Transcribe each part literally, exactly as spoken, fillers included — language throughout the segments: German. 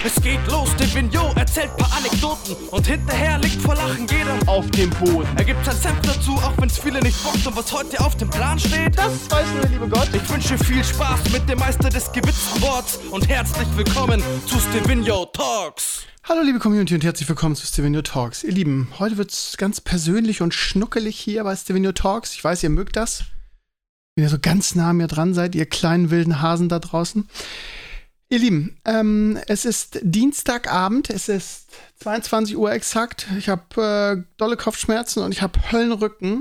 Es geht los, Divino erzählt paar Anekdoten und hinterher liegt vor Lachen jeder auf dem Boden. Er gibt sein Senf dazu, auch wenn's viele nicht bockt. Und was heute auf dem Plan steht, das weiß nur der liebe Gott. Ich wünsche viel Spaß mit dem Meister des gewitzten Worts und herzlich willkommen zu Stevino Talks. Hallo liebe Community und herzlich willkommen zu Stevino Talks. Ihr Lieben, heute wird's ganz persönlich und schnuckelig hier bei Stevino Talks. Ich weiß, ihr mögt das. Wenn ihr so ganz nah an mir dran seid, ihr kleinen wilden Hasen da draußen. Ihr Lieben, ähm, es ist Dienstagabend, es ist zweiundzwanzig Uhr exakt. Ich habe äh, dolle Kopfschmerzen und ich habe Höllenrücken.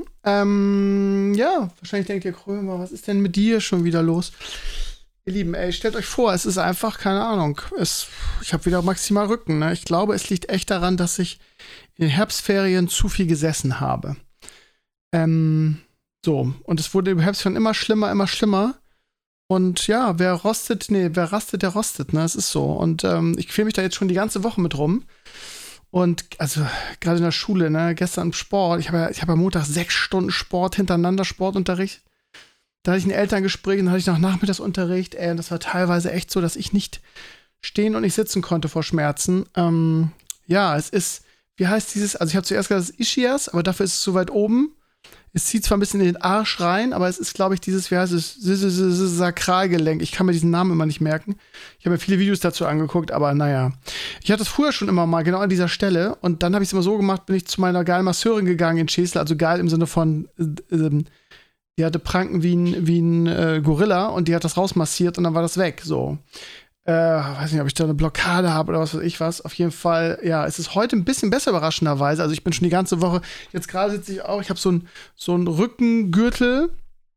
Ähm, ja, wahrscheinlich denkt ihr, Krömer, was ist denn mit dir schon wieder los? Ihr Lieben, ey, stellt euch vor, es ist einfach, keine Ahnung, es, ich habe wieder maximal Rücken. Ne? Ich glaube, es liegt echt daran, dass ich in den Herbstferien zu viel gesessen habe. Ähm, so, und es wurde im Herbstferien immer schlimmer, immer schlimmer. Und ja, wer rostet, nee, wer rastet, der rostet, ne, es ist so. Und ähm, ich quäle mich da jetzt schon die ganze Woche mit rum. Und also gerade in der Schule, ne, gestern Sport, ich habe ja, ich habe ja Montag sechs Stunden Sport hintereinander, Sportunterricht. Da hatte ich ein Elterngespräch und dann hatte ich noch Nachmittagsunterricht. Ey, und das war teilweise echt so, dass ich nicht stehen und nicht sitzen konnte vor Schmerzen. Ähm, ja, es ist, wie heißt dieses, also ich habe zuerst gesagt, es ist Ischias, aber dafür ist es so weit oben. Es zieht zwar ein bisschen in den Arsch rein, aber es ist, glaube ich, dieses, wie heißt es, Sakralgelenk. Ich kann mir diesen Namen immer nicht merken. Ich habe mir viele Videos dazu angeguckt, aber naja. Ich hatte es früher schon immer mal, genau an dieser Stelle. Und dann habe ich es immer so gemacht, bin ich zu meiner geilen Masseurin gegangen in Schesel. Also geil im Sinne von, äh, äh, die hatte Pranken wie ein, wie ein äh, Gorilla und die hat das rausmassiert und dann war das weg. So. Äh, weiß nicht, ob ich da eine Blockade habe oder was weiß ich was. Auf jeden Fall, ja, es ist heute ein bisschen besser überraschenderweise. Also ich bin schon die ganze Woche, jetzt gerade sitze ich auch, ich habe so ein so ein Rückengürtel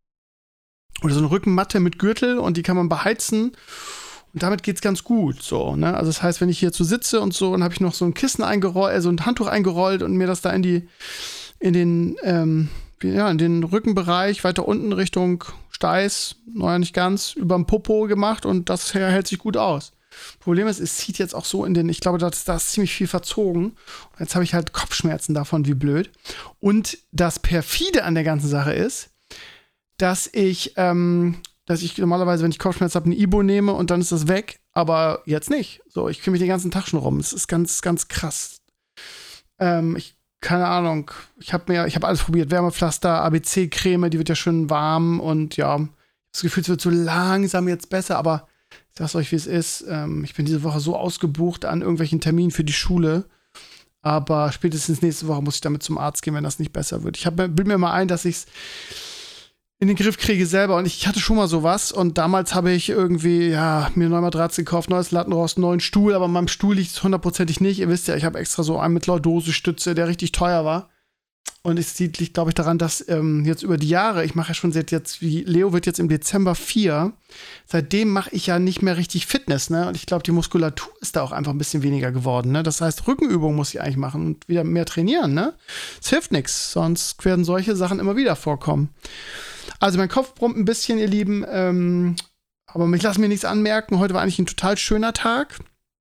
oder so eine Rückenmatte mit Gürtel und die kann man beheizen und damit geht's ganz gut, so, ne? Also das heißt, wenn ich hier so sitze und so, dann habe ich noch so ein Kissen eingerollt, äh, so ein Handtuch eingerollt und mir das da in die, in den, ähm, ja, in den Rückenbereich weiter unten Richtung Steiß, naja, nicht ganz, überm Popo gemacht und das hält sich gut aus. Problem ist, es zieht jetzt auch so in den, ich glaube, da ist, da ist ziemlich viel verzogen. Und jetzt habe ich halt Kopfschmerzen davon, wie blöd. Und das Perfide an der ganzen Sache ist, dass ich, ähm, dass ich normalerweise, wenn ich Kopfschmerzen habe, ein Ibo nehme und dann ist das weg, aber jetzt nicht. So, ich kriege mich den ganzen Tag schon rum. Es ist ganz, ganz krass. Ähm, ich Keine Ahnung, ich habe mir, ich habe alles probiert, Wärmepflaster, A B C-Creme, die wird ja schön warm und ja, das Gefühl, es wird so langsam jetzt besser, aber ich sag's euch, wie es ist, ähm, ich bin diese Woche so ausgebucht an irgendwelchen Terminen für die Schule, aber spätestens nächste Woche muss ich damit zum Arzt gehen, wenn das nicht besser wird. Ich hab, bilde mir mal ein, dass ich's in den Griff kriege selber und ich hatte schon mal sowas und damals habe ich irgendwie, ja, mir eine neue Matratze gekauft, neues Lattenrost, neuen Stuhl, aber an meinem Stuhl liegt es hundertprozentig nicht. Ihr wisst ja, ich habe extra so einen mit Lordose-Stütze, der richtig teuer war. Und es liegt, glaube ich, daran, dass ähm, jetzt über die Jahre, ich mache ja schon seit jetzt, wie Leo wird jetzt im Dezember vier, seitdem mache ich ja nicht mehr richtig Fitness, ne? Und ich glaube, die Muskulatur ist da auch einfach ein bisschen weniger geworden, ne? Das heißt, Rückenübungen muss ich eigentlich machen und wieder mehr trainieren, ne? Es hilft nichts, sonst werden solche Sachen immer wieder vorkommen. Also mein Kopf brummt ein bisschen, ihr Lieben, ähm, aber ich lasse mir nichts anmerken. Heute war eigentlich ein total schöner Tag,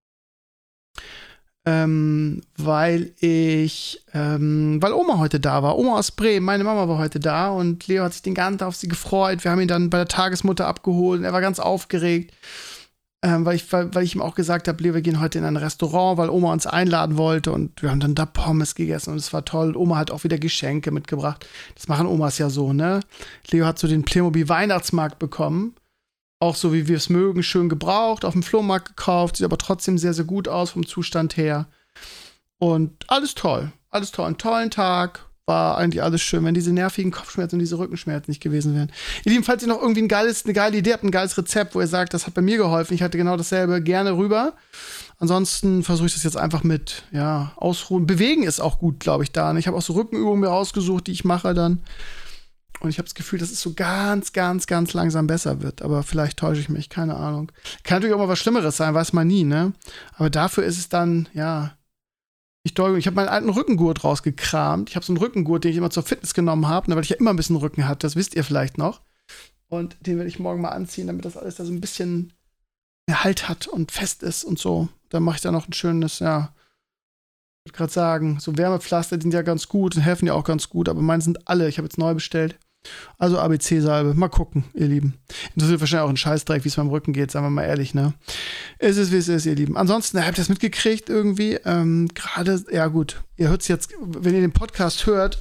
ähm, weil ich, ähm, weil Oma heute da war. Oma aus Bremen, meine Mama war heute da und Leo hat sich den ganzen Tag auf sie gefreut. Wir haben ihn dann bei der Tagesmutter abgeholt und er war ganz aufgeregt, ähm, weil, ich, weil, weil ich ihm auch gesagt habe, Leo, wir gehen heute in ein Restaurant, weil Oma uns einladen wollte und wir haben dann da Pommes gegessen und es war toll. Oma hat auch wieder Geschenke mitgebracht. Das machen Omas ja so, ne? Leo hat so den Playmobil Weihnachtsmarkt bekommen. Auch so, wie wir es mögen, schön gebraucht, auf dem Flohmarkt gekauft, sieht aber trotzdem sehr, sehr gut aus vom Zustand her. Und alles toll, alles toll. Einen tollen Tag, war eigentlich alles schön, wenn diese nervigen Kopfschmerzen und diese Rückenschmerzen nicht gewesen wären. Ihr Lieben, falls ihr noch irgendwie ein geiles, eine geile Idee habt, ein geiles Rezept, wo ihr sagt, das hat bei mir geholfen, ich hatte genau dasselbe, gerne rüber. Ansonsten versuche ich das jetzt einfach mit, ja, ausruhen. Bewegen ist auch gut, glaube ich, da. Ich habe auch so Rückenübungen mir rausgesucht, die ich mache dann. Und ich habe das Gefühl, dass es so ganz, ganz, ganz langsam besser wird. Aber vielleicht täusche ich mich, keine Ahnung. Kann natürlich auch mal was Schlimmeres sein, weiß man nie, ne? Aber dafür ist es dann, ja, nicht doll. Ich habe meinen alten Rückengurt rausgekramt. Ich habe so einen Rückengurt, den ich immer zur Fitness genommen habe, weil ich ja immer ein bisschen Rücken hatte, das wisst ihr vielleicht noch. Und den werde ich morgen mal anziehen, damit das alles da so ein bisschen mehr Halt hat und fest ist und so. Dann mache ich da noch ein schönes, ja, ich würde gerade sagen, so Wärmepflaster, die sind ja ganz gut und helfen ja auch ganz gut, aber meine sind alle, ich habe jetzt neu bestellt, Also A B C-Salbe. Mal gucken, ihr Lieben. Interessiert wahrscheinlich auch ein Scheißdreck, wie es meinem Rücken geht, sagen wir mal ehrlich, ne? Es ist, wie es ist, ihr Lieben. Ansonsten, habt ihr das mitgekriegt irgendwie? Ähm, Gerade, ja gut, ihr hört es jetzt, wenn ihr den Podcast hört,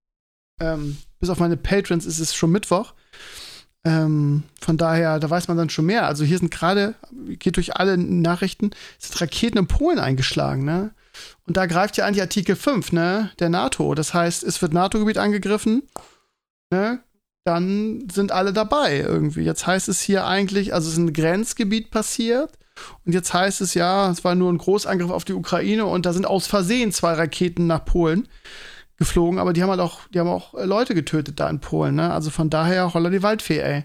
ähm, bis auf meine Patrons ist es schon Mittwoch. Ähm, von daher, da weiß man dann schon mehr. Also hier sind gerade, geht durch alle Nachrichten, sind Raketen in Polen eingeschlagen, ne? Und da greift ja eigentlich Artikel fünf, ne, der NATO. Das heißt, es wird NATO-Gebiet angegriffen, ne? Dann sind alle dabei irgendwie. Jetzt heißt es hier eigentlich, also es ist ein Grenzgebiet passiert und jetzt heißt es ja, es war nur ein Großangriff auf die Ukraine und da sind aus Versehen zwei Raketen nach Polen geflogen, aber die haben halt auch, die haben auch Leute getötet da in Polen, ne? Also von daher, holla die Waldfee, ey.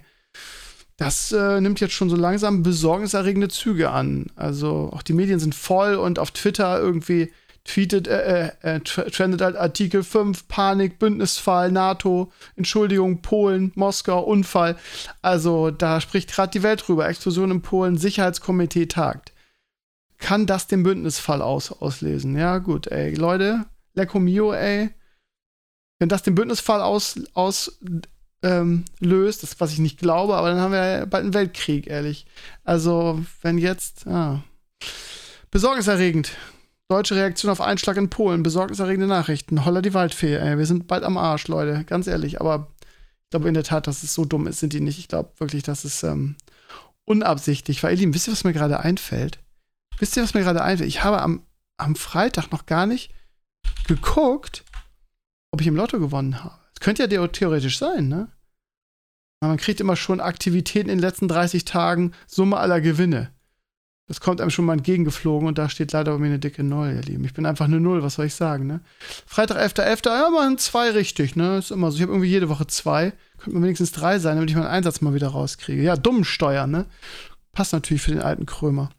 Das äh, nimmt jetzt schon so langsam besorgniserregende Züge an. Also auch die Medien sind voll und auf Twitter irgendwie tweetet, äh, äh, trendet halt Artikel fünf, Panik, Bündnisfall, NATO, Entschuldigung, Polen, Moskau, Unfall. Also da spricht gerade die Welt drüber. Explosion in Polen, Sicherheitskomitee tagt. Kann das den Bündnisfall aus auslesen? Ja gut, ey, Leute, Lecco mio, ey. Wenn das den Bündnisfall aus, aus ähm, löst, das was ich nicht glaube, aber dann haben wir ja bald einen Weltkrieg, ehrlich. Also, wenn jetzt, ah. Besorgniserregend. Deutsche Reaktion auf Einschlag in Polen, besorgniserregende Nachrichten. Holla die Waldfee, ey. Wir sind bald am Arsch, Leute, ganz ehrlich. Aber ich glaube in der Tat, dass es so dumm ist, sind die nicht. Ich glaube wirklich, dass es ähm, unabsichtlich war. Ihr Lieben, wisst ihr, was mir gerade einfällt? Wisst ihr, was mir gerade einfällt? Ich habe am, am Freitag noch gar nicht geguckt, ob ich im Lotto gewonnen habe. Das könnte ja theoretisch sein, ne? Aber man kriegt immer schon Aktivitäten in den letzten dreißig Tagen, Summe aller Gewinne. Das kommt einem schon mal entgegengeflogen und da steht leider bei mir eine dicke Null, ihr Lieben. Ich bin einfach eine Null, was soll ich sagen, ne? Freitag, elfter elfter Ja, man zwei richtig, ne? Ist immer so. Ich habe irgendwie jede Woche zwei. Könnte man wenigstens drei sein, damit ich meinen Einsatz mal wieder rauskriege. Ja, dumm Steuern, ne? Passt natürlich für den alten Krömer.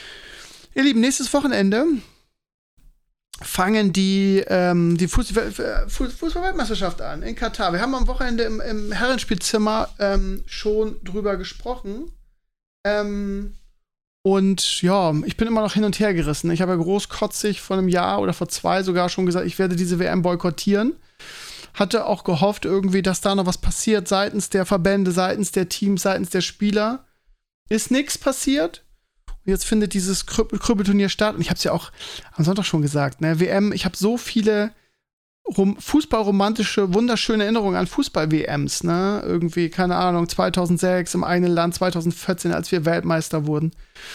Ihr Lieben, nächstes Wochenende fangen die, ähm, die Fußball-Weltmeisterschaft an in Katar. Wir haben am Wochenende im, im Herrenspielzimmer ähm, schon drüber gesprochen. Ähm, und ja, ich bin immer noch hin und her gerissen. Ich habe ja großkotzig vor einem Jahr oder vor zwei sogar schon gesagt, ich werde diese W M boykottieren. Hatte auch gehofft irgendwie, dass da noch was passiert seitens der Verbände, seitens der Teams, seitens der Spieler. Ist nichts passiert. Jetzt findet dieses Krüppelturnier statt. Und ich habe es ja auch am Sonntag schon gesagt, ne? W M, ich habe so viele rom- fußballromantische, wunderschöne Erinnerungen an Fußball-W Ms, ne? Irgendwie, keine Ahnung, zweitausendsechs im eigenen Land, zweitausendvierzehn, als wir Weltmeister wurden.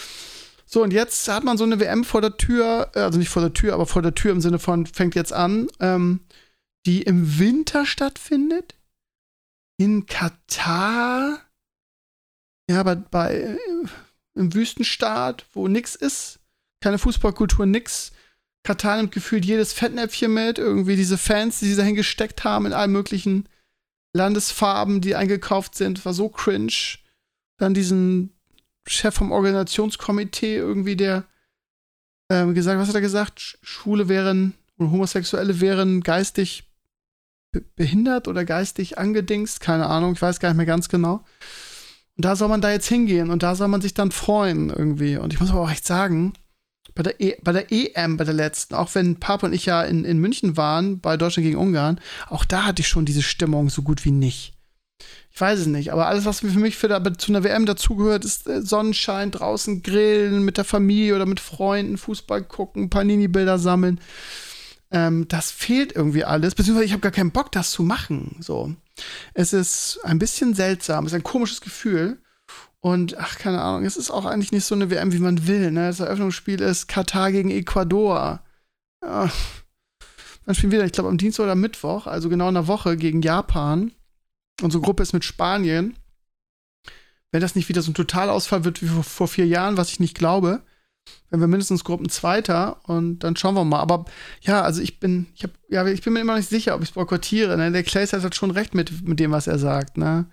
So, und jetzt hat man so eine W M vor der Tür, also nicht vor der Tür, aber vor der Tür im Sinne von, fängt jetzt an, ähm, die im Winter stattfindet. In Katar. Ja, bei, bei im Wüstenstaat, wo nix ist, keine Fußballkultur, nix. Katar nimmt gefühlt jedes Fettnäpfchen mit, irgendwie diese Fans, die sie dahin gesteckt haben in allen möglichen Landesfarben, die eingekauft sind, war so cringe. Dann diesen Chef vom Organisationskomitee irgendwie, der ähm, gesagt, was hat er gesagt? Schwule wären, oder Homosexuelle wären geistig be- behindert oder geistig angedingst, keine Ahnung, ich weiß gar nicht mehr ganz genau. Und da soll man da jetzt hingehen und da soll man sich dann freuen irgendwie. Und ich muss aber auch echt sagen, bei der, e- bei der E M, bei der letzten, auch wenn Papa und ich ja in, in München waren, bei Deutschland gegen Ungarn, auch da hatte ich schon diese Stimmung so gut wie nicht. Ich weiß es nicht, aber alles, was für mich für da, zu einer W M dazugehört, ist äh, Sonnenschein, draußen grillen, mit der Familie oder mit Freunden, Fußball gucken, Panini-Bilder sammeln. Ähm, das fehlt irgendwie alles, beziehungsweise ich habe gar keinen Bock, das zu machen. So. Es ist ein bisschen seltsam, es ist ein komisches Gefühl. Und, ach, keine Ahnung, es ist auch eigentlich nicht so eine W M, wie man will. Ne? Das Eröffnungsspiel ist Katar gegen Ecuador. Ja. Dann spielen wir wieder, ich glaube, am Dienstag oder Mittwoch, also genau in einer Woche, gegen Japan. Unsere Gruppe ist mit Spanien. Wenn das nicht wieder so ein Totalausfall wird wie vor, vor vier Jahren, was ich nicht glaube, wenn wir mindestens Gruppenzweiter und dann schauen wir mal. Aber ja, also ich bin, ich hab, ja, ich bin mir immer noch nicht sicher, ob ich es boykottiere. Ne? Der Clay hat schon recht mit, mit dem, was er sagt. Ne?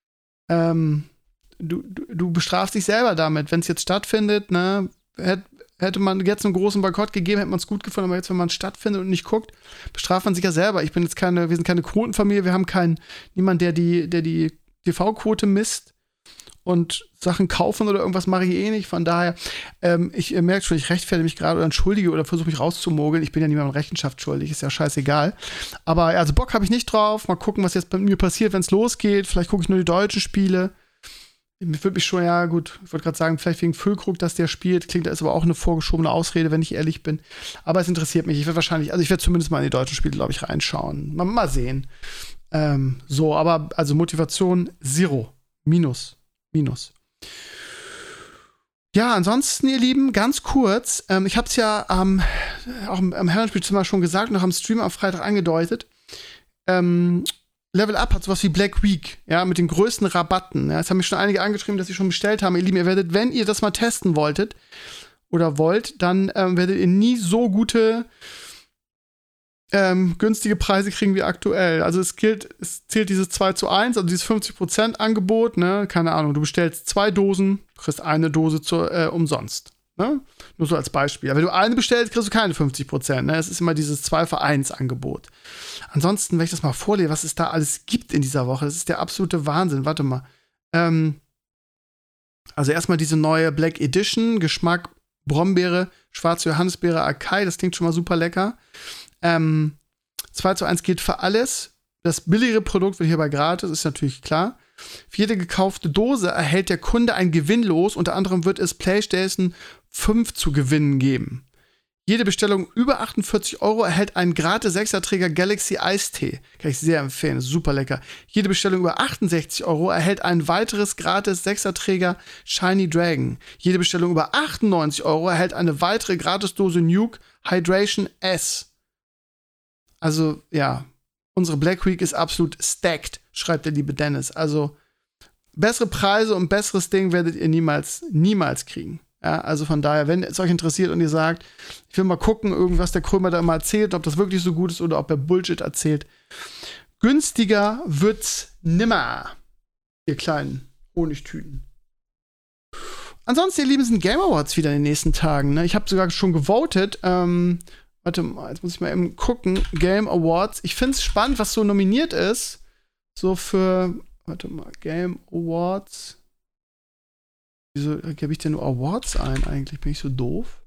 Ähm, du, du, du bestrafst dich selber damit, wenn es jetzt stattfindet. Ne? Hätt, hätte man jetzt einen großen Boykott gegeben, hätte man es gut gefunden. Aber jetzt, wenn man es stattfindet und nicht guckt, bestraft man sich ja selber. Ich bin jetzt keine, wir sind keine Quotenfamilie, wir haben keinen, niemand, der die, der die T V-Quote misst. und Sachen kaufen oder irgendwas mache ich eh nicht. Von daher, ähm, ich äh, merke schon, ich rechtfertige mich gerade oder entschuldige oder versuche mich rauszumogeln. Ich bin ja niemandem Rechenschaft schuldig, ist ja scheißegal. Aber also Bock habe ich nicht drauf. Mal gucken, was jetzt bei mir passiert, wenn es losgeht. Vielleicht gucke ich nur die deutschen Spiele. Ich würde mich schon, ja gut, ich wollte gerade sagen, vielleicht wegen Füllkrug, dass der spielt. Klingt, da ist aber auch eine vorgeschobene Ausrede, wenn ich ehrlich bin. Aber es interessiert mich. Ich werde wahrscheinlich, also ich werde zumindest mal in die deutschen Spiele, glaube ich, reinschauen. Mal, mal sehen. Ähm, so, aber also Motivation Zero. Minus. Minus. Ja, ansonsten, ihr Lieben, ganz kurz. Ähm, ich habe es ja ähm, auch im, im Herrenspielzimmer schon gesagt, noch am Stream am Freitag angedeutet. Ähm, Level Up hat sowas wie Black Week, ja, mit den größten Rabatten. Ja, es haben mich schon einige angeschrieben, dass sie schon bestellt haben. Ihr Lieben, ihr werdet, wenn ihr das mal testen wolltet oder wollt, dann ähm, werdet ihr nie so gute Ähm, günstige Preise kriegen wir aktuell. Also es gilt, es zählt dieses zwei zu eins, also dieses fünfzig Prozent Angebot, ne? Keine Ahnung, du bestellst zwei Dosen, kriegst eine Dose zu, äh, umsonst. Ne? Nur so als Beispiel. Aber wenn du eine bestellst, kriegst du keine fünfzig Prozent. Ne? Es ist immer dieses zwei für eins Angebot. Ansonsten, wenn ich das mal vorlese, was es da alles gibt in dieser Woche, das ist der absolute Wahnsinn. Warte mal. Ähm, also erstmal diese neue Black Edition, Geschmack Brombeere, schwarze Johannisbeere, Acai, das klingt schon mal super lecker. Ähm, zwei zu eins gilt für alles. Das billigere Produkt wird hierbei gratis, ist natürlich klar. Für jede gekaufte Dose erhält der Kunde einen Gewinn los. Unter anderem wird es PlayStation fünf zu gewinnen geben. Jede Bestellung über achtundvierzig Euro erhält einen gratis Sechserträger Galaxy Eistee. Kann ich sehr empfehlen, ist super lecker. Jede Bestellung über achtundsechzig Euro erhält ein weiteres gratis Sechserträger Shiny Dragon. Jede Bestellung über achtundneunzig Euro erhält eine weitere Gratisdose Nuke Hydration S. Also, ja, unsere Black Week ist absolut stacked, schreibt der liebe Dennis. Also, bessere Preise und besseres Ding werdet ihr niemals, niemals kriegen. Ja, also von daher, wenn es euch interessiert und ihr sagt, ich will mal gucken, irgendwas der Krömer da immer erzählt, ob das wirklich so gut ist oder ob er Bullshit erzählt. Günstiger wird's nimmer, ihr kleinen Honigtüten. Ansonsten, ihr Lieben, sind Game Awards wieder in den nächsten Tagen. Ne? Ich habe sogar schon gewotet, ähm, Warte mal, jetzt muss ich mal eben gucken. Game Awards. Ich finde es spannend, was so nominiert ist. So für, warte mal, Game Awards. Wieso gebe ich denn nur Awards ein eigentlich? Bin ich so doof?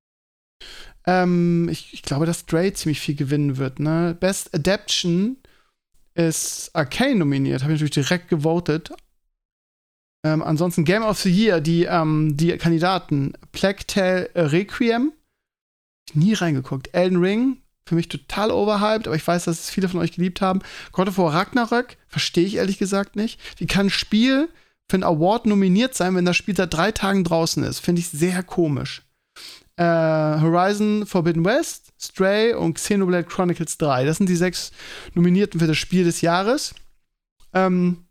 Ähm, ich, ich glaube, dass Stray ziemlich viel gewinnen wird, ne? Best Adaption ist Arcane nominiert. Habe ich natürlich direkt gewotet. Ähm, ansonsten Game of the Year, die, ähm, die Kandidaten. Plague Tale Requiem. Nie reingeguckt. Elden Ring, für mich total overhyped, aber ich weiß, dass es viele von euch geliebt haben. God of War Ragnarök, verstehe ich ehrlich gesagt nicht. Wie kann ein Spiel für einen Award nominiert sein, wenn das Spiel seit drei Tagen draußen ist? Finde ich sehr komisch. Äh, Horizon Forbidden West, Stray und Xenoblade Chronicles drei. Das sind die sechs Nominierten für das Spiel des Jahres. Ähm,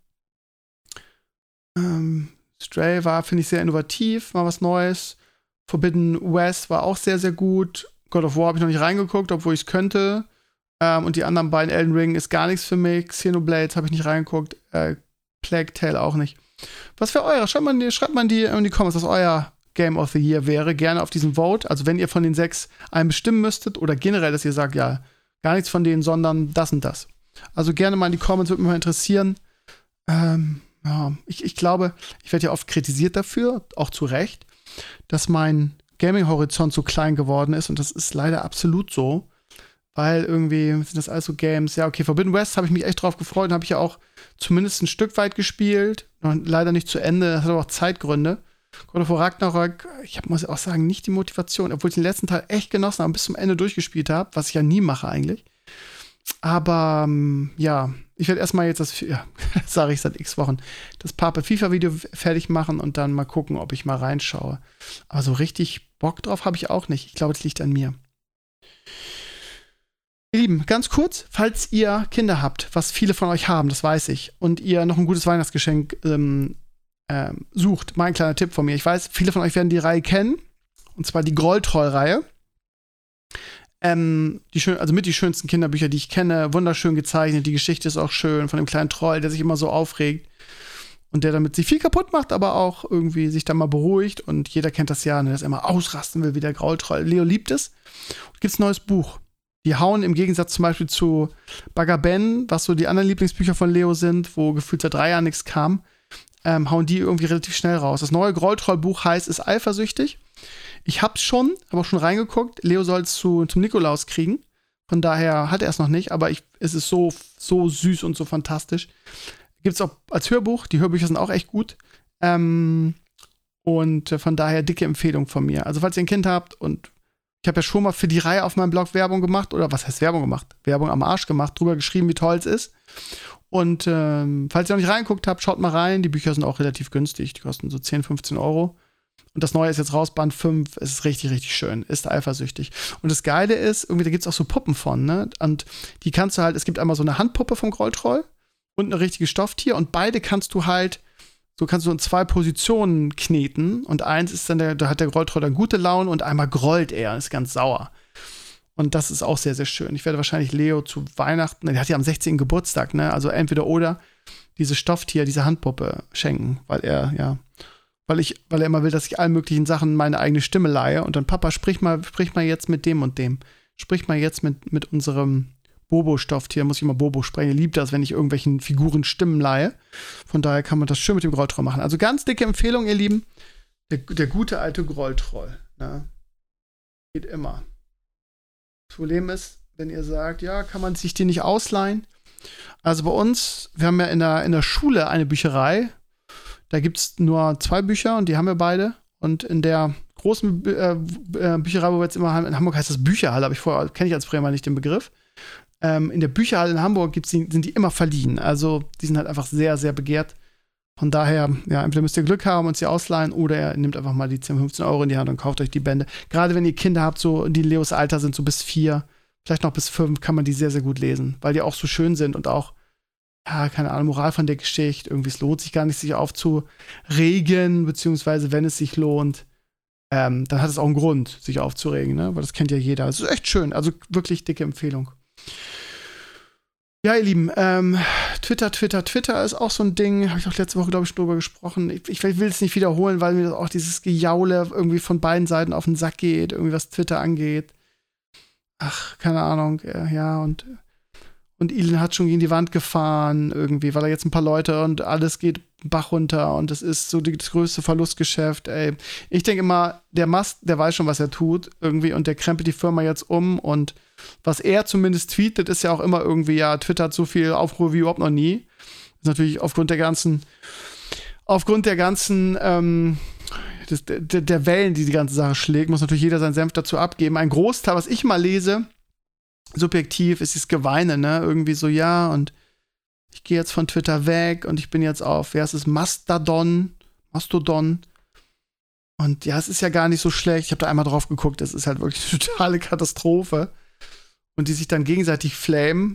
ähm, Stray war, finde ich, sehr innovativ, mal was Neues. Forbidden West war auch sehr, sehr gut. God of War habe ich noch nicht reingeguckt, obwohl ich es könnte. Ähm, und die anderen beiden, Elden Ring, ist gar nichts für mich. Xenoblade habe ich nicht reingeguckt. Äh, Plague Tale auch nicht. Was für eure? Schreibt mal in die, schreibt mal in die, in die Comments, was euer Game of the Year wäre. Gerne auf diesen Vote. Also wenn ihr von den sechs einen bestimmen müsstet oder generell, dass ihr sagt, ja, gar nichts von denen, sondern das und das. Also gerne mal in die Comments, würde mich mal interessieren. Ähm, ja, ich, ich glaube, ich werde ja oft kritisiert dafür, auch zu Recht, dass mein Gaming-Horizont so klein geworden ist und das ist leider absolut so, weil irgendwie sind das alles so Games. Ja, okay, Forbidden West habe ich mich echt drauf gefreut und habe ich ja auch zumindest ein Stück weit gespielt, noch leider nicht zu Ende, das hat aber auch Zeitgründe. God of War Ragnarök, ich hab, muss auch sagen, nicht die Motivation, obwohl ich den letzten Teil echt genossen habe und bis zum Ende durchgespielt habe, was ich ja nie mache eigentlich. Aber ähm, ja, ich werde erstmal jetzt das, ja, sage ich seit x Wochen, das Pape FIFA-Video fertig machen und dann mal gucken, ob ich mal reinschaue. Aber so richtig Bock drauf habe ich auch nicht. Ich glaube, das liegt an mir. Ihr Lieben, ganz kurz, falls ihr Kinder habt, was viele von euch haben, das weiß ich, und ihr noch ein gutes Weihnachtsgeschenk ähm, ähm, sucht, mein kleiner Tipp von mir. Ich weiß, viele von euch werden die Reihe kennen, und zwar die Grolltroll-Reihe. Ähm, die schön, also mit die schönsten Kinderbücher, die ich kenne, wunderschön gezeichnet, die Geschichte ist auch schön, von dem kleinen Troll, der sich immer so aufregt und der damit sich viel kaputt macht, aber auch irgendwie sich dann mal beruhigt und jeder kennt das ja, ne, dass er immer ausrasten will wie der Graultroll. Leo liebt es. Und gibt's ein neues Buch. Die hauen im Gegensatz zum Beispiel zu Bagaben, was so die anderen Lieblingsbücher von Leo sind, wo gefühlt seit drei Jahren nichts kam, ähm, hauen die irgendwie relativ schnell raus. Das neue Grolltroll-Buch heißt Ist eifersüchtig. Ich hab's schon, habe auch schon reingeguckt. Leo soll es zu, zum Nikolaus kriegen. Von daher hat er es noch nicht, aber ich, es ist so, so süß und so fantastisch. Gibt's auch als Hörbuch. Die Hörbücher sind auch echt gut. Ähm, und äh, von daher dicke Empfehlung von mir. Also falls ihr ein Kind habt und ich habe ja schon mal für die Reihe auf meinem Blog Werbung gemacht, oder was heißt Werbung gemacht? Werbung am Arsch gemacht, drüber geschrieben, wie toll es ist. Und ähm, falls ihr noch nicht reingeguckt habt, schaut mal rein. Die Bücher sind auch relativ günstig. Die kosten so zehn, fünfzehn Euro. Und das Neue ist jetzt raus, Band fünf. Es ist richtig, richtig schön. Ist eifersüchtig. Und das Geile ist, irgendwie, da gibt es auch so Puppen von, ne? Und die kannst du halt, es gibt einmal so eine Handpuppe vom Grolltroll und ein richtiges Stofftier. Und beide kannst du halt, so kannst du in zwei Positionen kneten. Und eins ist dann, der, da hat der Grolltroll dann gute Laune und einmal grollt er, ist ganz sauer. Und das ist auch sehr, sehr schön. Ich werde wahrscheinlich Leo zu Weihnachten, der hat ja am sechzehnten Geburtstag, ne? Also entweder oder dieses Stofftier, diese Handpuppe schenken, weil er, ja, weil ich, weil er immer will, dass ich allen möglichen Sachen meine eigene Stimme leihe. Und dann, Papa, sprich mal, sprich mal jetzt mit dem und dem. Sprich mal jetzt mit, mit unserem Bobo-Stofftier, muss ich immer Bobo sprechen. Er liebt das, wenn ich irgendwelchen Figuren Stimmen leihe. Von daher kann man das schön mit dem Grolltroll machen. Also ganz dicke Empfehlung, ihr Lieben. Der, der gute alte Grolltroll, ne? Geht immer. Das Problem ist, wenn ihr sagt, ja, kann man sich die nicht ausleihen? Also bei uns, wir haben ja in der, in der Schule eine Bücherei. Da gibt es nur zwei Bücher und die haben wir beide. Und in der großen äh, Bücherei, wo wir jetzt immer haben, in Hamburg heißt das Bücherhalle, aber ich vorher, kenne ich als Bremer nicht den Begriff. Ähm, in der Bücherhalle in Hamburg gibt's die, sind die immer verliehen. Also die sind halt einfach sehr, sehr begehrt. Von daher, ja, entweder müsst ihr Glück haben und sie ausleihen oder ihr nehmt einfach mal die zehn, fünfzehn Euro in die Hand und kauft euch die Bände. Gerade wenn ihr Kinder habt, so die in Leos Alter sind, so bis vier, vielleicht noch bis fünf, kann man die sehr, sehr gut lesen, weil die auch so schön sind und auch, ja, keine Ahnung, Moral von der Geschichte. Irgendwie, es lohnt sich gar nicht, sich aufzuregen, beziehungsweise wenn es sich lohnt, ähm, dann hat es auch einen Grund, sich aufzuregen, ne? Weil das kennt ja jeder. Es ist echt schön, also wirklich dicke Empfehlung. Ja, ihr Lieben, ähm, Twitter, Twitter, Twitter ist auch so ein Ding, habe ich auch letzte Woche, glaube ich, schon drüber gesprochen. Ich, ich will es nicht wiederholen, weil mir das auch dieses Gejaule irgendwie von beiden Seiten auf den Sack geht, irgendwie was Twitter angeht. Ach, keine Ahnung, äh, ja, und Und Elon hat schon gegen die Wand gefahren, irgendwie, weil er jetzt ein paar Leute und alles geht Bach runter und das ist so die, das größte Verlustgeschäft, ey. Ich denke immer, der Musk, der weiß schon, was er tut, irgendwie, und der krempelt die Firma jetzt um und was er zumindest tweetet, ist ja auch immer irgendwie, ja, Twitter hat so viel Aufruhr wie überhaupt noch nie. Das ist natürlich aufgrund der ganzen, aufgrund der ganzen, ähm, des, der, der Wellen, die die ganze Sache schlägt, muss natürlich jeder seinen Senf dazu abgeben. Ein Großteil, was ich mal lese, subjektiv ist dieses Geweine, ne? Irgendwie so, ja, und ich gehe jetzt von Twitter weg und ich bin jetzt auf, wer ist es, Mastodon, Mastodon. Und ja, es ist ja gar nicht so schlecht. Ich habe da einmal drauf geguckt, es ist halt wirklich eine totale Katastrophe. Und die sich dann gegenseitig flamen,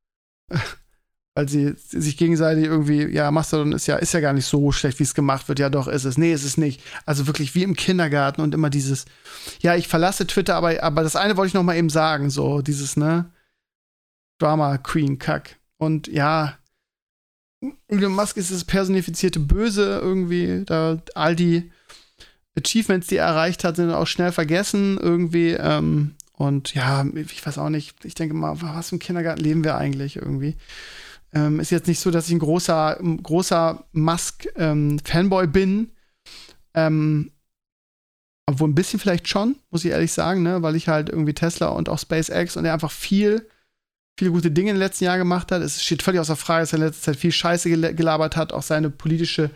weil sie sich gegenseitig irgendwie, ja, Mastodon ist ja, ist ja gar nicht so schlecht, wie es gemacht wird. Ja, doch, ist es. Nee, ist es nicht. Also wirklich wie im Kindergarten und immer dieses, ja, ich verlasse Twitter, aber, aber das eine wollte ich noch mal eben sagen, so dieses, ne, Drama Queen Kack. Und ja, Elon Musk ist das personifizierte Böse irgendwie, da all die Achievements, die er erreicht hat, sind auch schnell vergessen irgendwie, ähm, und ja, ich weiß auch nicht, ich denke mal, was für ein Kindergarten leben wir eigentlich irgendwie? Ähm, ist jetzt nicht so, dass ich ein großer, ein großer Musk-Fanboy ähm, bin. Ähm, obwohl ein bisschen vielleicht schon, muss ich ehrlich sagen, ne? Weil ich halt irgendwie Tesla und auch SpaceX und er einfach viel, viele gute Dinge in den letzten Jahren gemacht hat. Es steht völlig außer Frage, dass er in letzter Zeit viel Scheiße gel- gelabert hat, auch seine politische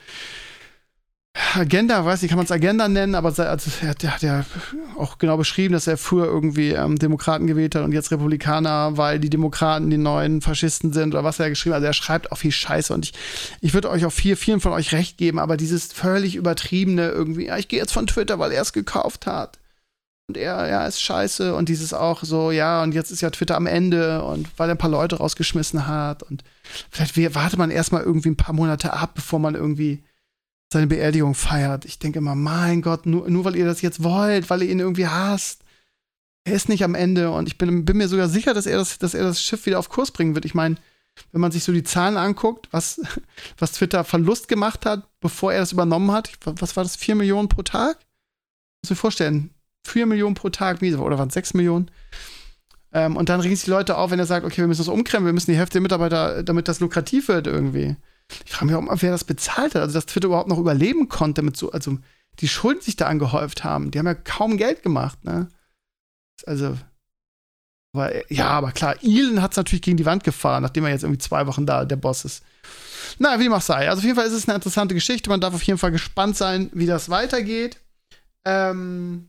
Agenda, weiß nicht, kann man es Agenda nennen, aber also, er hat, hat ja auch genau beschrieben, dass er früher irgendwie ähm, Demokraten gewählt hat und jetzt Republikaner, weil die Demokraten die neuen Faschisten sind oder was er geschrieben hat. Also er schreibt auch viel Scheiße und ich, ich würde euch auch viel, vielen von euch recht geben, aber dieses völlig übertriebene irgendwie, ja, ich gehe jetzt von Twitter, weil er es gekauft hat und er, ja, ist scheiße und dieses auch so, ja, und jetzt ist ja Twitter am Ende und weil er ein paar Leute rausgeschmissen hat und vielleicht wartet man erstmal irgendwie ein paar Monate ab, bevor man irgendwie seine Beerdigung feiert. Ich denke immer, mein Gott, nur, nur weil ihr das jetzt wollt, weil ihr ihn irgendwie hasst. Er ist nicht am Ende und ich bin, bin mir sogar sicher, dass er, das, dass er das Schiff wieder auf Kurs bringen wird. Ich meine, wenn man sich so die Zahlen anguckt, was, was Twitter Verlust gemacht hat, bevor er das übernommen hat, was war das, vier Millionen pro Tag? Muss ich mir vorstellen, vier Millionen pro Tag, oder waren es sechs Millionen? Ähm, und dann regen sich die Leute auf, wenn er sagt, okay, wir müssen das umkrempeln, wir müssen die Hälfte der Mitarbeiter, damit das lukrativ wird irgendwie. Ich frage mich auch, wer das bezahlt hat, also dass Twitter überhaupt noch überleben konnte mit so, also die Schulden sich da angehäuft haben. Die haben ja kaum Geld gemacht, ne? Also, aber, ja, aber klar, Elon hat es natürlich gegen die Wand gefahren, nachdem er jetzt irgendwie zwei Wochen da der Boss ist. Na, wie dem auch sei. Also auf jeden Fall ist es eine interessante Geschichte. Man darf auf jeden Fall gespannt sein, wie das weitergeht. Ähm,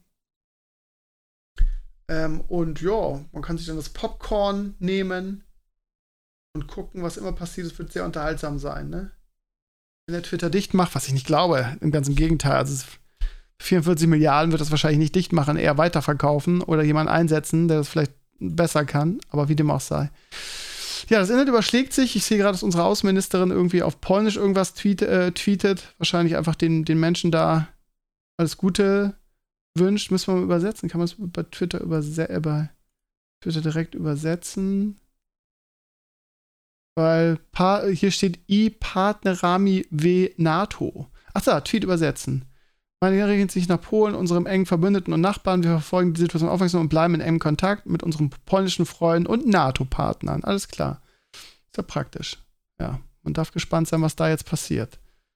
ähm, und ja, man kann sich dann das Popcorn nehmen und gucken, was immer passiert. Es wird sehr unterhaltsam sein, ne? Wenn der Twitter dicht macht, was ich nicht glaube, im ganzen Gegenteil. Also es vierundvierzig Milliarden wird das wahrscheinlich nicht dicht machen, eher weiterverkaufen oder jemanden einsetzen, der das vielleicht besser kann, aber wie dem auch sei. Ja, das Internet überschlägt sich. Ich sehe gerade, dass unsere Außenministerin irgendwie auf Polnisch irgendwas tweet, äh, tweetet. Wahrscheinlich einfach den, den Menschen da alles Gute wünscht. Müssen wir mal übersetzen. Kann man es bei Twitter, überse- äh, bei Twitter direkt übersetzen? Weil pa- hier steht I Partnerami W NATO. Ach so, Tweet übersetzen. Meine richten sich nach Polen, unserem engen Verbündeten und Nachbarn. Wir verfolgen die Situation aufmerksam und bleiben in engem Kontakt mit unseren polnischen Freunden und NATO-Partnern. Alles klar. Ist ja praktisch. Ja, man darf gespannt sein, was da jetzt passiert.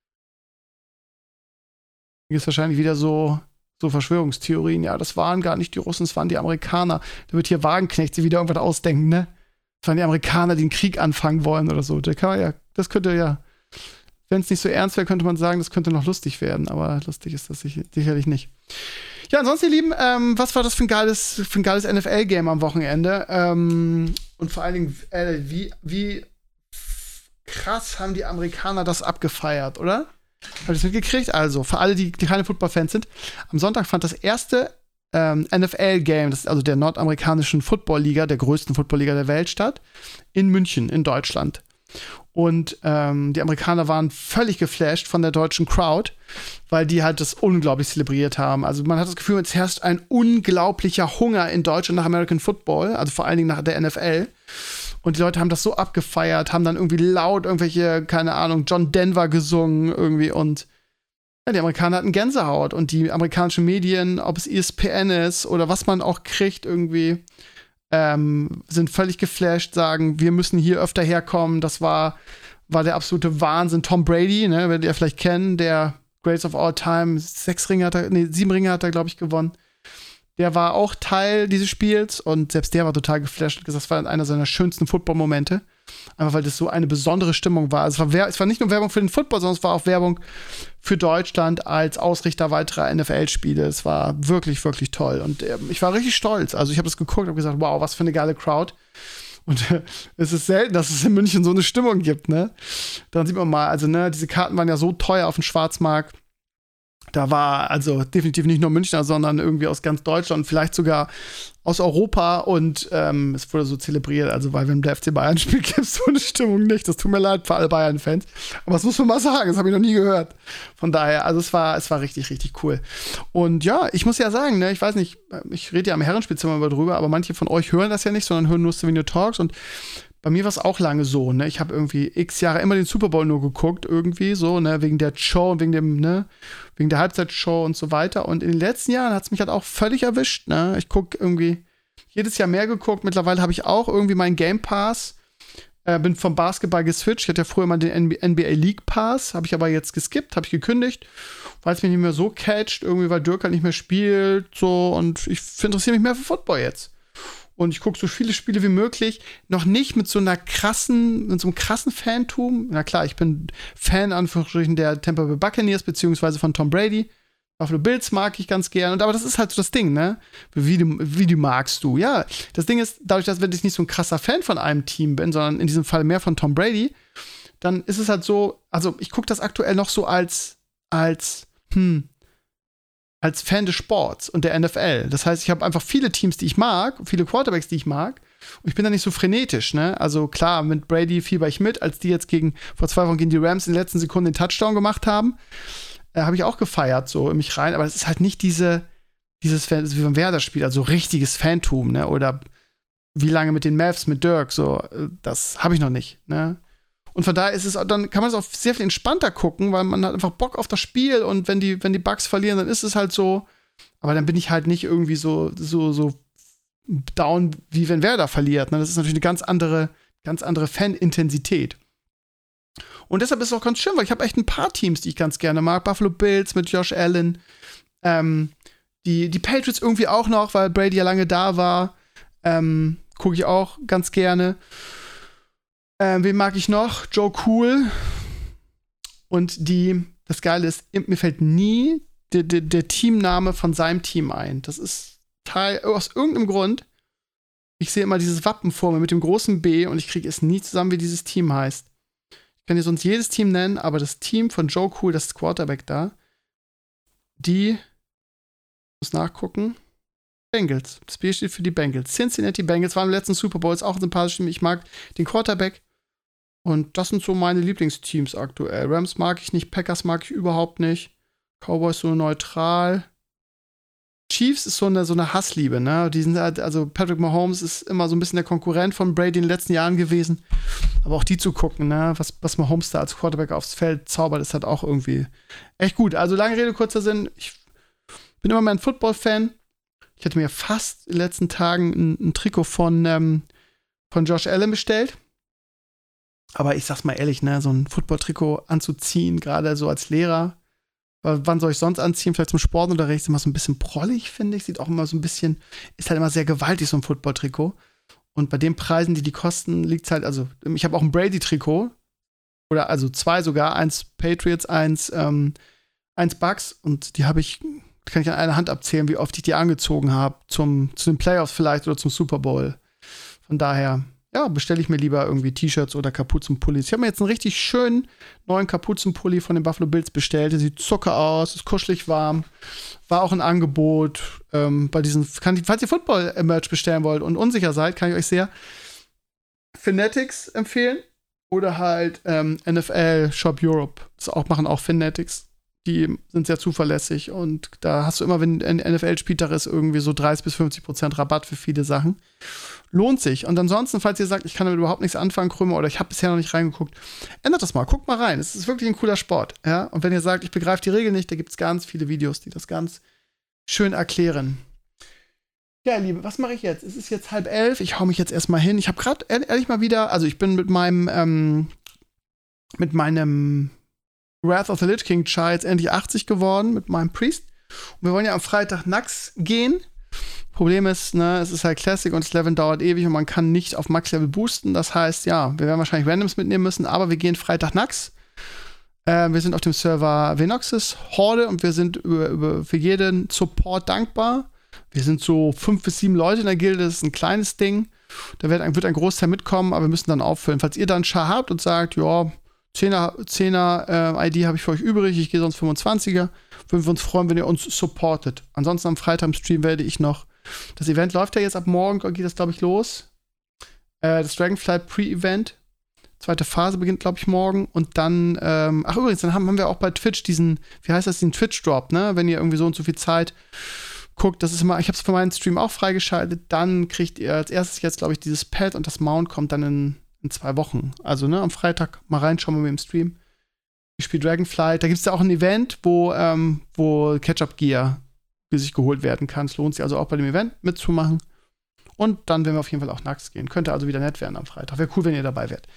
Hier ist wahrscheinlich wieder so, so Verschwörungstheorien. Ja, das waren gar nicht die Russen, das waren die Amerikaner. Da wird hier Wagenknecht sich wieder irgendwas ausdenken, ne? Das waren die Amerikaner, die einen Krieg anfangen wollen oder so. Der kann man ja, das könnte ja, wenn es nicht so ernst wäre, könnte man sagen, das könnte noch lustig werden, aber lustig ist das sicher, sicherlich nicht. Ja, ansonsten, ihr Lieben, ähm, was war das für ein geiles, für ein geiles N F L-Game am Wochenende? Ähm, und vor allen Dingen, äh, wie, wie krass haben die Amerikaner das abgefeiert, oder? Habt ihr das mitgekriegt? Also, für alle, die, die keine Football-Fans sind, am Sonntag fand das erste ähm, N F L-Game, das ist also der nordamerikanischen Football-Liga, der größten Football-Liga der Welt, statt, in München, in Deutschland. Und ähm, die Amerikaner waren völlig geflasht von der deutschen Crowd, weil die halt das unglaublich zelebriert haben. Also man hat das Gefühl, es herrscht ein unglaublicher Hunger in Deutschland nach American Football, also vor allen Dingen nach der N F L. Und die Leute haben das so abgefeiert, haben dann irgendwie laut irgendwelche, keine Ahnung, John Denver gesungen irgendwie. Und ja, die Amerikaner hatten Gänsehaut. Und die amerikanischen Medien, ob es E S P N ist oder was man auch kriegt irgendwie, Ähm, sind völlig geflasht, sagen, wir müssen hier öfter herkommen. Das war, war der absolute Wahnsinn. Tom Brady, ne, werdet ihr vielleicht kennen, der Greatest of All Time, sechs Ringe hat er, nee, sieben Ringe hat er, glaube ich, gewonnen. Der war auch Teil dieses Spiels und selbst der war total geflasht und gesagt, das war einer seiner schönsten Football-Momente. Einfach weil das so eine besondere Stimmung war. Also es, war es war nicht nur Werbung für den Football, sondern es war auch Werbung für Deutschland als Ausrichter weiterer N F L-Spiele. Es war wirklich, wirklich toll. Und äh, ich war richtig stolz. Also ich habe das geguckt und habe gesagt, wow, was für eine geile Crowd. Und äh, es ist selten, dass es in München so eine Stimmung gibt, ne? Dann sieht man mal, also ne, diese Karten waren ja so teuer auf dem Schwarzmarkt. Da war also definitiv nicht nur Münchner, sondern irgendwie aus ganz Deutschland, vielleicht sogar aus Europa und ähm, es wurde so zelebriert, also weil wenn der F C Bayern spielt, gibt es so eine Stimmung nicht. Das tut mir leid für alle Bayern-Fans. Aber das muss man mal sagen, das habe ich noch nie gehört. Von daher, also es war, es war richtig, richtig cool. Und ja, ich muss ja sagen, ne, ich weiß nicht, ich rede ja am Herrenspielzimmer immer drüber, aber manche von euch hören das ja nicht, sondern hören nur Stevenio Talks und bei mir war es auch lange so, ne? Ich habe irgendwie x Jahre immer den Super Bowl nur geguckt, irgendwie so, ne? Wegen der Show und wegen dem, ne? Wegen der Halbzeitshow und so weiter. Und in den letzten Jahren hat es mich halt auch völlig erwischt, ne? Ich gucke irgendwie jedes Jahr mehr geguckt. Mittlerweile habe ich auch irgendwie meinen Game Pass. Äh, bin vom Basketball geswitcht. Ich hatte ja früher mal den N B A League Pass. Habe ich aber jetzt geskippt, habe ich gekündigt, weil es mich nicht mehr so catcht. Irgendwie, weil Dirk halt nicht mehr spielt, so. Und ich interessiere mich mehr für Football jetzt. Und ich gucke so viele Spiele wie möglich. Noch nicht mit so einer krassen, mit so einem krassen Fantum. Na klar, ich bin Fan, Anführungsstrichen, der Tampa Bay Buccaneers, beziehungsweise von Tom Brady. Buffalo Bills mag ich ganz gern. Und aber das ist halt so das Ding, ne? Wie du, wie du magst du. Ja, das Ding ist, dadurch, dass wenn ich nicht so ein krasser Fan von einem Team bin, sondern in diesem Fall mehr von Tom Brady, dann ist es halt so, also ich gucke das aktuell noch so als, als, hm, als Fan des Sports und der N F L. Das heißt, ich habe einfach viele Teams, die ich mag, viele Quarterbacks, die ich mag. Und ich bin da nicht so frenetisch, ne? Also klar, mit Brady fieber ich mit, als die jetzt gegen, vor zwei Wochen gegen die Rams in den letzten Sekunden den Touchdown gemacht haben. Äh, habe ich auch gefeiert, so in mich rein. Aber es ist halt nicht diese, dieses, wie beim Werder-Spiel, also richtiges Fantum, ne? Oder wie lange mit den Mavs, mit Dirk, so. Das habe ich noch nicht, ne? Und von daher ist es, dann kann man es auch sehr viel entspannter gucken, weil man hat einfach Bock auf das Spiel und wenn die, wenn die Bucks verlieren, dann ist es halt so. Aber dann bin ich halt nicht irgendwie so, so, so down, wie wenn Werder verliert. Ne? Das ist natürlich eine ganz andere, ganz andere Fan-Intensität. Und deshalb ist es auch ganz schön, weil ich habe echt ein paar Teams, die ich ganz gerne mag. Buffalo Bills mit Josh Allen. Ähm, die, die Patriots irgendwie auch noch, weil Brady ja lange da war. Ähm, gucke ich auch ganz gerne. Ähm, wen mag ich noch? Joe Cool. Und die, das Geile ist, mir fällt nie der, der, der Teamname von seinem Team ein. Das ist Teil, aus irgendeinem Grund. Ich sehe immer dieses Wappen vor mir mit dem großen B und ich kriege es nie zusammen, wie dieses Team heißt. Ich kann dir sonst jedes Team nennen, aber das Team von Joe Cool, das ist Quarterback da, die, ich muss nachgucken, Bengals. Das B steht für die Bengals. Cincinnati Bengals waren im letzten Super Bowl, ist auch ein sympathisches Team. Ich mag den Quarterback. Und das sind so meine Lieblingsteams aktuell. Rams mag ich nicht, Packers mag ich überhaupt nicht. Cowboys so neutral. Chiefs ist so eine, so eine Hassliebe, ne? Die sind halt, also Patrick Mahomes ist immer so ein bisschen der Konkurrent von Brady in den letzten Jahren gewesen. Aber auch die zu gucken, ne? Was, was Mahomes da als Quarterback aufs Feld zaubert, ist halt auch irgendwie echt gut. Also lange Rede, kurzer Sinn. Ich bin immer mehr ein Football-Fan. Ich hatte mir fast in den letzten Tagen ein, ein Trikot von, ähm, von Josh Allen bestellt. Aber ich sag's mal ehrlich, ne, so ein Football-Trikot anzuziehen, gerade so als Lehrer, wann soll ich sonst anziehen? Vielleicht zum Sportunterricht, ist immer so ein bisschen prollig, finde ich. Sieht auch immer so ein bisschen, ist halt immer sehr gewaltig, so ein Football-Trikot. Und bei den Preisen, die die kosten, liegt's halt, also, ich habe auch ein Brady-Trikot. Oder also zwei sogar, eins Patriots, eins, ähm, eins Bucks. Und die habe ich, kann ich an einer Hand abzählen, wie oft ich die angezogen habe, zum, zu den Playoffs vielleicht oder zum Super Bowl. Von daher, ja, bestelle ich mir lieber irgendwie T-Shirts oder Kapuzenpullis. Ich habe mir jetzt einen richtig schönen neuen Kapuzenpulli von den Buffalo Bills bestellt. Der sieht zucker aus, ist kuschelig warm. War auch ein Angebot. Ähm, bei diesen, kann, falls ihr Football-Merch bestellen wollt und unsicher seid, kann ich euch sehr Fanatics empfehlen. Oder halt ähm, N F L Shop Europe. Das auch machen auch Fanatics. Die sind sehr zuverlässig. Und da hast du immer, wenn ein N F L-Spieltag ist, irgendwie so dreißig bis fünfzig Prozent Rabatt für viele Sachen. Lohnt sich. Und ansonsten, falls ihr sagt, ich kann damit überhaupt nichts anfangen, Krümmer, oder ich habe bisher noch nicht reingeguckt, ändert das mal. Guckt mal rein. Es ist wirklich ein cooler Sport. Ja? Und wenn ihr sagt, ich begreife die Regeln nicht, da gibt es ganz viele Videos, die das ganz schön erklären. Ja, Liebe, was mache ich jetzt? Es ist jetzt halb elf. Ich hau mich jetzt erstmal hin. Ich habe gerade ehrlich mal wieder, also ich bin mit meinem, ähm, mit meinem Wrath of the Lich King Char jetzt endlich achtzig geworden, mit meinem Priest. Und wir wollen ja am Freitag Nax gehen. Problem ist, ne, es ist halt Classic und das Level dauert ewig und man kann nicht auf Max-Level boosten. Das heißt, ja, wir werden wahrscheinlich Randoms mitnehmen müssen, aber wir gehen Freitag Nax. Äh, wir sind auf dem Server Venoxis Horde und wir sind über, über für jeden Support dankbar. Wir sind so fünf bis sieben Leute in der Gilde, das ist ein kleines Ding. Da wird ein, wird ein Großteil mitkommen, aber wir müssen dann auffüllen. Falls ihr dann Char habt und sagt, ja, zehner, zehner äh, I D habe ich für euch übrig, ich gehe sonst fünfundzwanziger, würden wir uns freuen, wenn ihr uns supportet. Ansonsten am Freitag im Stream werde ich noch, das Event läuft ja jetzt ab morgen, geht das glaube ich los. Äh, das Dragonflight Pre-Event, zweite Phase beginnt glaube ich morgen und dann, ähm, ach übrigens, dann haben, haben wir auch bei Twitch diesen, wie heißt das, den Twitch-Drop, ne, wenn ihr irgendwie so und so viel Zeit guckt, das ist immer, ich habe es für meinen Stream auch freigeschaltet, dann kriegt ihr als erstes jetzt glaube ich dieses Pad und das Mount kommt dann in in zwei Wochen. Also, ne, am Freitag mal reinschauen wir mit dem Stream. Ich spiele Dragonflight. Da gibt es ja auch ein Event, wo, ähm, wo Catch-Up-Gear für sich geholt werden kann. Es lohnt sich also auch bei dem Event mitzumachen. Und dann werden wir auf jeden Fall auch Nax gehen. Könnte also wieder nett werden am Freitag. Wäre cool, wenn ihr dabei wärt.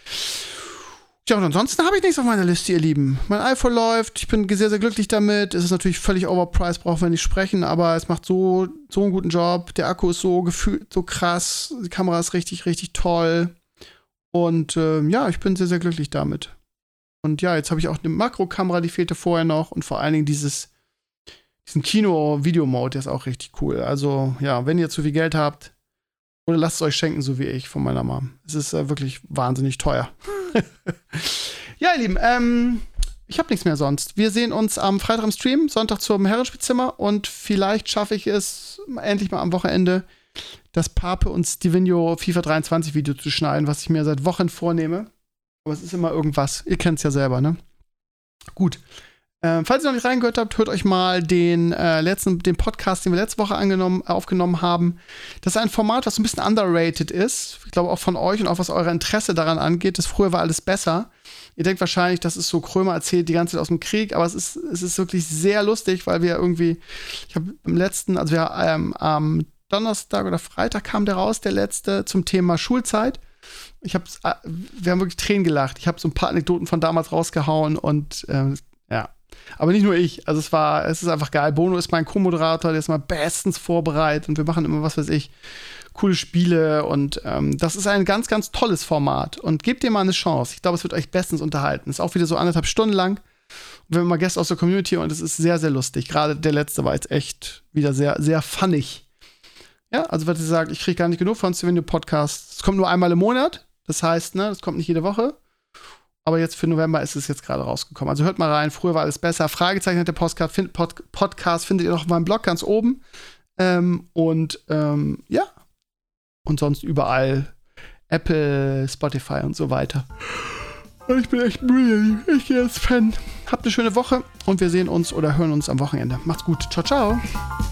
Ja, und ansonsten habe ich nichts auf meiner Liste, ihr Lieben. Mein iPhone läuft. Ich bin sehr, sehr glücklich damit. Es ist natürlich völlig overpriced, brauchen wir nicht sprechen, aber es macht so, so einen guten Job. Der Akku ist so gefühlt, so krass. Die Kamera ist richtig, richtig toll. Und äh, ja, ich bin sehr, sehr glücklich damit. Und ja, jetzt habe ich auch eine Makrokamera, die fehlte vorher noch. Und vor allen Dingen dieses, diesen Kino-Video-Mode, der ist auch richtig cool. Also ja, wenn ihr zu viel Geld habt, oder lasst es euch schenken, so wie ich von meiner Mom. Es ist äh, wirklich wahnsinnig teuer. Ja, ihr Lieben, ähm, ich habe nichts mehr sonst. Wir sehen uns am Freitag im Stream, Sonntag zum Herrenspielzimmer. Und vielleicht schaffe ich es endlich mal am Wochenende, das Pape und Stevenio FIFA dreiundzwanzig Video zu schneiden, was ich mir seit Wochen vornehme. Aber es ist immer irgendwas. Ihr kennt es ja selber, ne? Gut. Ähm, falls ihr noch nicht reingehört habt, hört euch mal den äh, letzten, den Podcast, den wir letzte Woche angenommen, äh, aufgenommen haben. Das ist ein Format, was so ein bisschen underrated ist. Ich glaube auch von euch und auch was euer Interesse daran angeht. Das früher war alles besser. Ihr denkt wahrscheinlich, das ist so, Krömer erzählt die ganze Zeit aus dem Krieg, aber es ist, es ist wirklich sehr lustig, weil wir irgendwie, ich habe im letzten, also wir ähm, am Donnerstag oder Freitag kam der raus, der letzte, zum Thema Schulzeit. Ich hab's, wir haben wirklich Tränen gelacht. Ich habe so ein paar Anekdoten von damals rausgehauen und ähm, ja. Aber nicht nur ich. Also es war, es ist einfach geil. Bono ist mein Co-Moderator, der ist mal bestens vorbereitet und wir machen immer, was weiß ich, coole Spiele und ähm, das ist ein ganz, ganz tolles Format. Und gebt dir mal eine Chance. Ich glaube, es wird euch bestens unterhalten. Ist auch wieder so anderthalb Stunden lang. Und wir haben mal Gäste aus der Community und es ist sehr, sehr lustig. Gerade der letzte war jetzt echt wieder sehr, sehr funnig. Ja, also was ihr sagt, ich kriege gar nicht genug von Stevenio Podcast. Es kommt nur einmal im Monat. Das heißt, ne, das kommt nicht jede Woche. Aber jetzt für November ist es jetzt gerade rausgekommen. Also hört mal rein, früher war alles besser. Fragezeichen hat der Podcast, find, Pod, Podcast findet ihr noch auf meinem Blog ganz oben. Ähm, und ähm, ja. Und sonst überall Apple, Spotify und so weiter. Und ich bin echt müde. Ich gehe jetzt pennen. Habt eine schöne Woche und wir sehen uns oder hören uns am Wochenende. Macht's gut. Ciao, ciao.